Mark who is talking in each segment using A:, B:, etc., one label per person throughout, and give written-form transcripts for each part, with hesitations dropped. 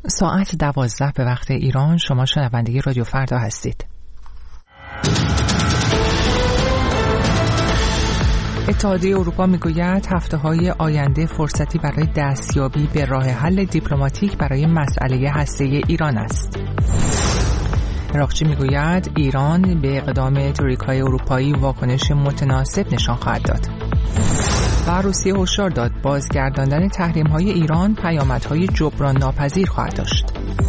A: ساعت 12 به وقت ایران. شما شنونده رادیو فردا هستید. اتحادیه اروپا میگوید هفته‌های آینده فرصتی برای دستیابی به راه حل دیپلماتیک برای مسئله هسته‌ای ایران است. عراقچی میگوید ایران به اقدام ترویکای اروپایی واکنش متناسب نشان خواهد داد. و روسیه هشدار داد بازگرداندن تحریم‌های ایران پیامدهای جبران ناپذیر خواهد داشت.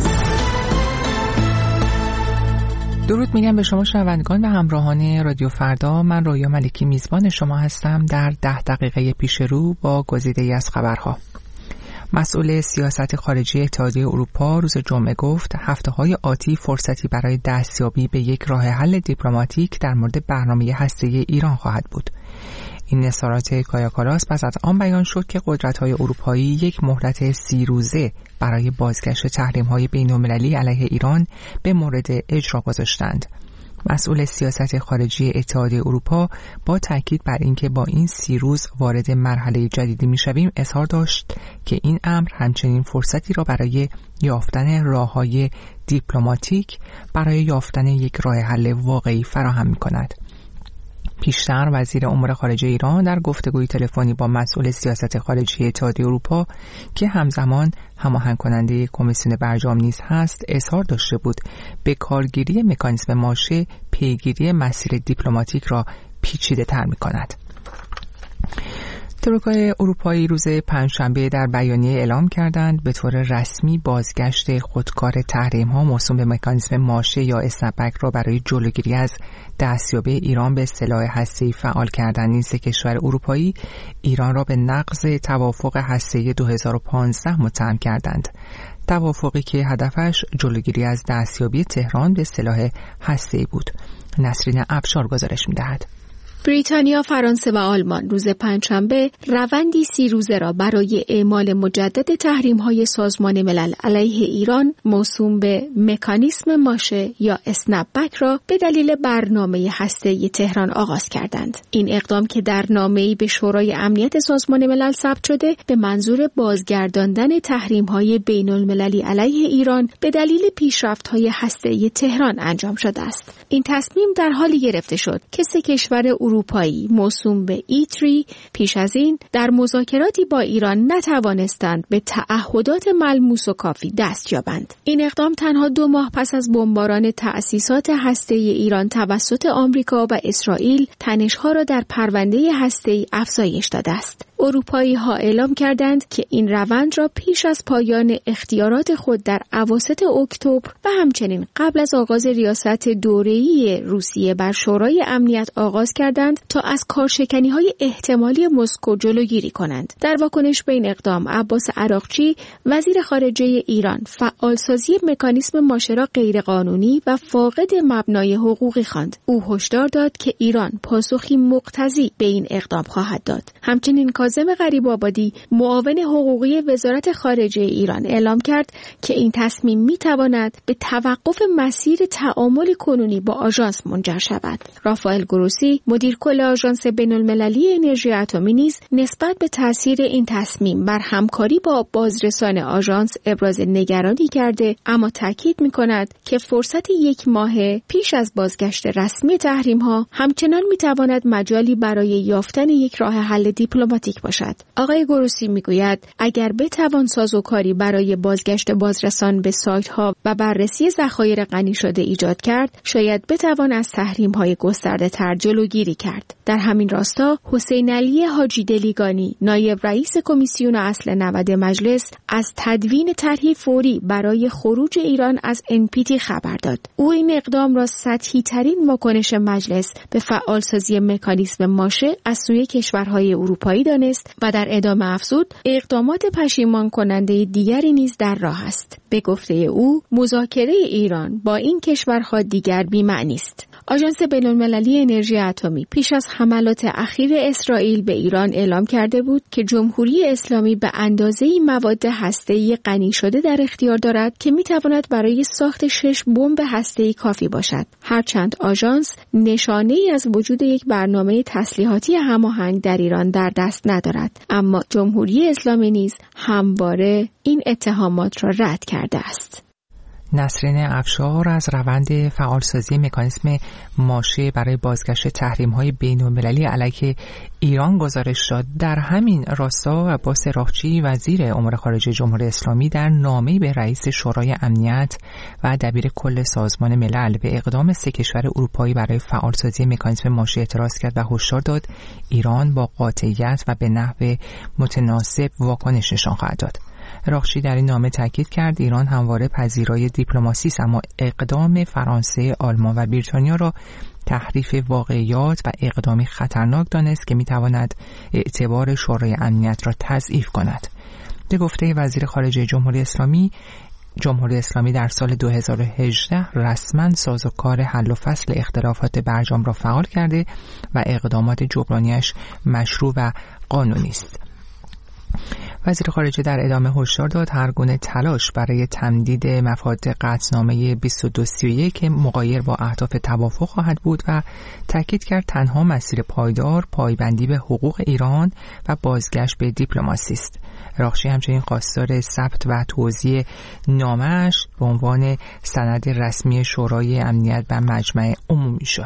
A: درود میگم به شما شنوندگان و همراهان رادیو فردا. من رویا ملکی میزبان شما هستم در 10 دقیقه پیش رو با گزیده‌ای از خبرها. مسئول سیاست خارجی اتحادیه اروپا روز جمعه گفت هفته‌های آتی فرصتی برای دستیابی به یک راه حل دیپلماتیک در مورد برنامه هسته‌ای ایران خواهد بود. این اظهارات کایا کالاس پس از آن بیان شد که قدرت‌های اروپایی یک مهلت 30 روزه برای بازگشت تحریم‌های بین‌المللی علیه ایران به مورد اجرا گذاشتند. مسئول سیاست خارجی اتحادیه اروپا با تاکید بر اینکه با این 30 روز وارد مرحله جدیدی می‌شویم اظهار داشت که این امر همچنین فرصتی را برای یافتن راه‌های دیپلماتیک برای یافتن یک راه حل واقعی فراهم می‌کند. پیشتر وزیر امور خارجه ایران در گفتگوی تلفنی با مسئول سیاست خارجی اتحادیه اروپا که همزمان هماهنگ کننده کمیسیون برجام نیز هست اظهار داشته بود به کارگیری مکانیزم ماشه پیگیری مسیر دیپلماتیک را پیچیده تر می کند. ترویکای اروپایی روز پنجشنبه در بیانیه اعلام کردند به طور رسمی بازگشت خودکار تحریم‌ها موسوم به مکانیزم ماشه یا اسنپ‌بک را برای جلوگیری از دستیابی ایران به سلاح هسته‌ای فعال کردن. این سه کشور اروپایی ایران را به نقض توافق هسته‌ای 2015 متهم کردند. توافقی که هدفش جلوگیری از دستیابی تهران به سلاح هسته‌ای بود. نسرین ابشار گزارش می‌دهد.
B: بریتانیا، فرانسه و آلمان روز پنجشنبه روندی 30 روزه را برای اعمال مجدد تحریم‌های سازمان ملل علیه ایران موسوم به مکانیزم ماشه یا اسنپ‌بک را به دلیل برنامه هسته‌ای تهران آغاز کردند. این اقدام که در نامه‌ای به شورای امنیت سازمان ملل ثبت شده به منظور بازگرداندن تحریم‌های بین‌المللی علیه ایران به دلیل پیشرفت‌های هسته‌ای تهران انجام شده است. این تصمیم در حالی گرفته شد که سه کشور اروپایی موسوم به E3 پیش از این در مذاکراتی با ایران نتوانستند به تعهدات ملموس و کافی دست یابند. این اقدام تنها 2 ماه پس از بمباران تأسیسات هسته‌ای ایران توسط آمریکا و اسرائیل تنش‌ها را در پرونده هسته‌ای افزایش داده است. اروپایی‌ها اعلام کردند که این روند را پیش از پایان اختیارات خود در اواسط اکتبر و همچنین قبل از آغاز ریاست دوره‌ای روسیه بر شورای امنیت آغاز کردند تا از کارشکنی‌های احتمالی مسکو جلوگیری کنند. در واکنش به این اقدام عباس عراقچی وزیر خارجه ایران فعالسازی مکانیزم ماشه را غیرقانونی و فاقد مبنای حقوقی خواند. او هشدار داد که ایران پاسخی مقتضی به این اقدام خواهد داد. همچنین کاظم غریب‌آبادی معاون حقوقی وزارت خارجه ایران اعلام کرد که این تصمیم می‌تواند به توقف مسیر تعامل کنونی با آژانس منجر شود. رافائل گروسی مدیر کل آژانس بین‌المللی انرژی اتمی نیز نسبت به تاثیر این تصمیم بر همکاری با بازرسان آژانس ابراز نگرانی کرده، اما تاکید می‌کند که فرصت 1 ماه پیش از بازگشت رسمی تحریم‌ها همچنان می‌تواند مجالی برای یافتن یک راه حل دیپلماتیک باشد. آقای گروسی میگوید اگر بتوان سازوکاری برای بازگشت بازرسان به سایت‌ها و بررسی ذخایر غنی شده ایجاد کرد، شاید بتوان از تحریم‌های گسترده‌تر جلوگیری کرد. در همین راستا حسین علی حاجی دلیگانی نایب رئیس کمیسیون اصل 90 مجلس از تدوین طرحی فوری برای خروج ایران از NPT خبر داد. او این اقدام را سطحی ترین واکنش مجلس به فعالسازی مکانیزم ماشه از سوی کشورهای اروپایی دانست و در ادامه افزود اقدامات پشیمان کننده دیگری نیز در راه است. به گفته او مذاکره ایران با این کشورها دیگر بی‌معنی است. آژانس بین‌المللی انرژی اتمی پیش از حملات اخیر اسرائیل به ایران اعلام کرده بود که جمهوری اسلامی به اندازه‌ای مواد هسته‌ای غنی شده در اختیار دارد که می‌تواند برای ساخت 6 بمب هسته‌ای کافی باشد. هرچند آژانس نشانه‌ای از وجود یک برنامه تسلیحاتی هماهنگ در ایران در دست ندارد، اما جمهوری اسلامی نیز همواره این اتهامات را رد کرده است.
A: نسرین افشار از روند فعالسازی مکانیسم ماشه برای بازگشت تحریم‌های بین‌المللی علیه ایران گزارش داد. در همین راستا عباس راغچی وزیر امور خارجه جمهوری اسلامی در نامه‌ای به رئیس شورای امنیت و دبیر کل سازمان ملل به اقدام 3 کشور اروپایی برای فعالسازی مکانیسم ماشه اعتراض کرد و هشدار داد ایران با قاطعیت و به نحو متناسب واکنش نشان خواهد داد. راغچی در این نامه تاکید کرد ایران همواره پذیرای دیپلماسی است، اما اقدام فرانسه، آلمان و بریتانیا را تحریف واقعیات و اقدامی خطرناک دانست که میتواند اعتبار شورای امنیت را تضعیف کند. به گفته وزیر خارجه جمهوری اسلامی در سال 2018 رسما سازوکار حل و فصل اختلافات برجام را فعال کرده و اقدامات جبرانیش مشروع و قانونی است. وزیر خارجه در ادامه هشدار داد هر گونه تلاش برای تمدید مفاد قطعنامه 2231 مغایر با اهداف توافق خواهد بود و تاکید کرد تنها مسیر پایدار پایبندی به حقوق ایران و بازگشت به دیپلماسی است. راغچی همچنین خواستار ثبت و توزیع نامه‌اش به عنوان سند رسمی شورای امنیت و مجمع عمومی شد.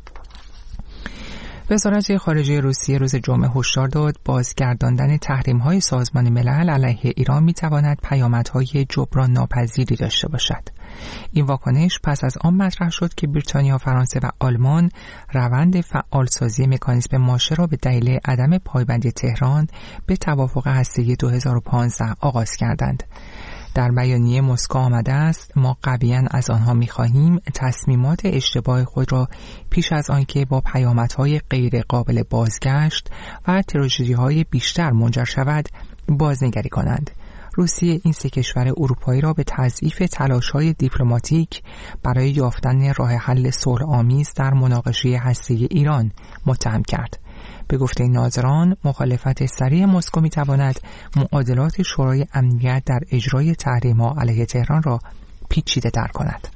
A: وزارت خارجه روسیه روز جمعه هشدار داد بازگرداندن تحریم‌های سازمان ملل علیه ایران می‌تواند پیامدهای جبران ناپذیری داشته باشد. این واکنش پس از آن مطرح شد که بریتانیا، فرانسه و آلمان روند فعالسازی مکانیسم ماشه را به دلیل عدم پایبندی تهران به توافق هسته‌ای 2015 آغاز کردند. در بیانیه مسکو آمده است ما قویاً از آنها می‌خواهیم تصمیمات اشتباه خود را پیش از آنکه با پیامدهای غیر قابل بازگشت و تراژدی‌های بیشتر منجر شود بازنگری کنند. روسیه این 3 کشور اروپایی را به تضعیف تلاش‌های دیپلماتیک برای یافتن راه حل صلح‌آمیز در مناقشه هسته‌ای ایران متهم کرد. به گفته ناظران مخالفت سریع مسکو می‌تواند معادلات شورای امنیت در اجرای تحریم‌ها علیه تهران را پیچیده‌تر کند.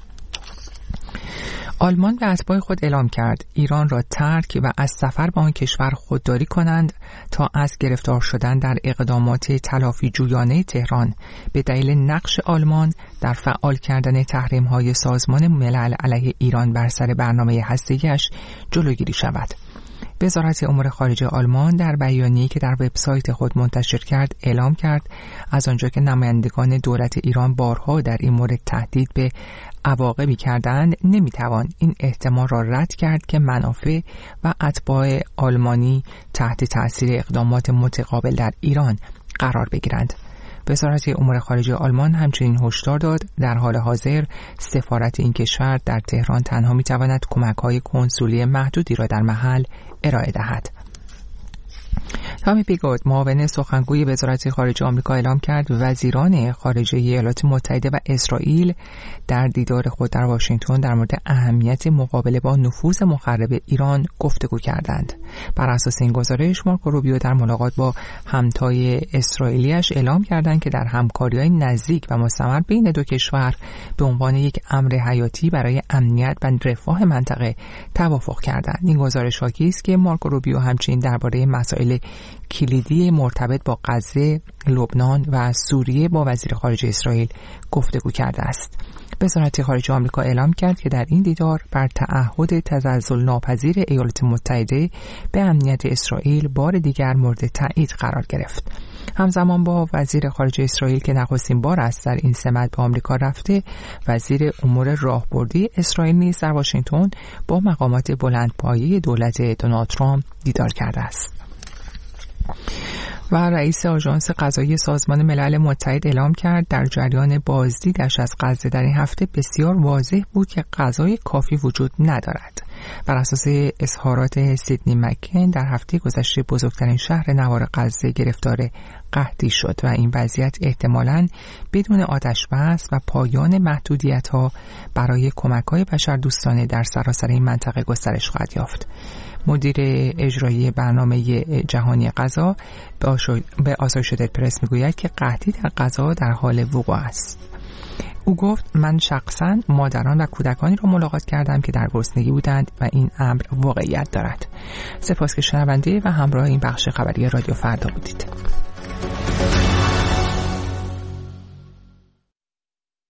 A: آلمان به اتباع خود اعلام کرد ایران را ترک و از سفر به آن کشور خودداری کنند تا از گرفتار شدن در اقدامات تلافی جویانه تهران به دلیل نقش آلمان در فعال کردن تحریم‌های سازمان ملل علیه ایران بر سر برنامه هسته‌ایش جلوگیری شود. وزارت امور خارجه آلمان در بیانیه‌ای که در وبسایت خود منتشر کرد اعلام کرد از آنجا که نمایندگان دولت ایران بارها در این مورد تهدید به عواقبی کردند نمیتوان این احتمال را رد کرد که منافع و اتباع آلمانی تحت تأثیر اقدامات متقابل در ایران قرار بگیرند. وزارت امور خارجه آلمان همچنین هشدار داد در حال حاضر سفارت این کشور در تهران تنها میتواند کمک‌های کنسولی محدودی را در محل ارائه دهد. تامی پیگوت معاون سخنگوی وزارت خارجه آمریکا اعلام کرد وزیران خارجه ایالات متحده و اسرائیل در دیدار خود در واشنگتن در مورد اهمیت مقابله با نفوذ مخرب ایران گفتگو کردند. بر اساس این گزارش مارکو روبیو در ملاقات با همتای اسرائیلیش اعلام کردند که در همکاری‌های نزدیک و مستمر بین 2 کشور به عنوان یک امر حیاتی برای امنیت و رفاه منطقه توافق کردند. این گزارش حاکی است که مارکو روبیو همچنین درباره مسائل کلیدی مرتبط با غزه، لبنان و سوریه با وزیر خارجه اسرائیل گفتگو کرده است. وزارت خارجه آمریکا اعلام کرد که در این دیدار بر تعهد تزلزل ناپذیر ایالات متحده به امنیت اسرائیل بار دیگر مورد تایید قرار گرفت. همزمان با وزیر خارجه اسرائیل که نخستین بار است در این سمت به آمریکا رفته، وزیر امور راهبردی اسرائیل نیز در واشنگتن با مقامات بلندپایه دولت دونالد ترامپ دیدار کرده است. و رئیس آژانس غذایی سازمان ملل متحد اعلام کرد در جریان بازدیدش از غزه در این هفته بسیار واضح بود که غذای کافی وجود ندارد. بر اساس اظهارات سیدنی مکین در هفته گذشته بزرگترین شهر نوار غزه گرفتار قحطی شد و این وضعیت احتمالاً بدون آتش بس و پایان محدودیت‌ها برای کمک‌های بشردوستانه در سراسر این منطقه گسترش خواهد یافت. مدیر اجرایی برنامه جهانی غذا به آسوشیتد پرس میگوید که قحطی در غزه در حال وقوع است. او گفت من شخصاً مادران و کودکانی را ملاقات کردم که در گرسنگی بودند و این امر واقعیت دارد. سپاس که شنونده و همراه این بخش خبری رادیو فردا بودید.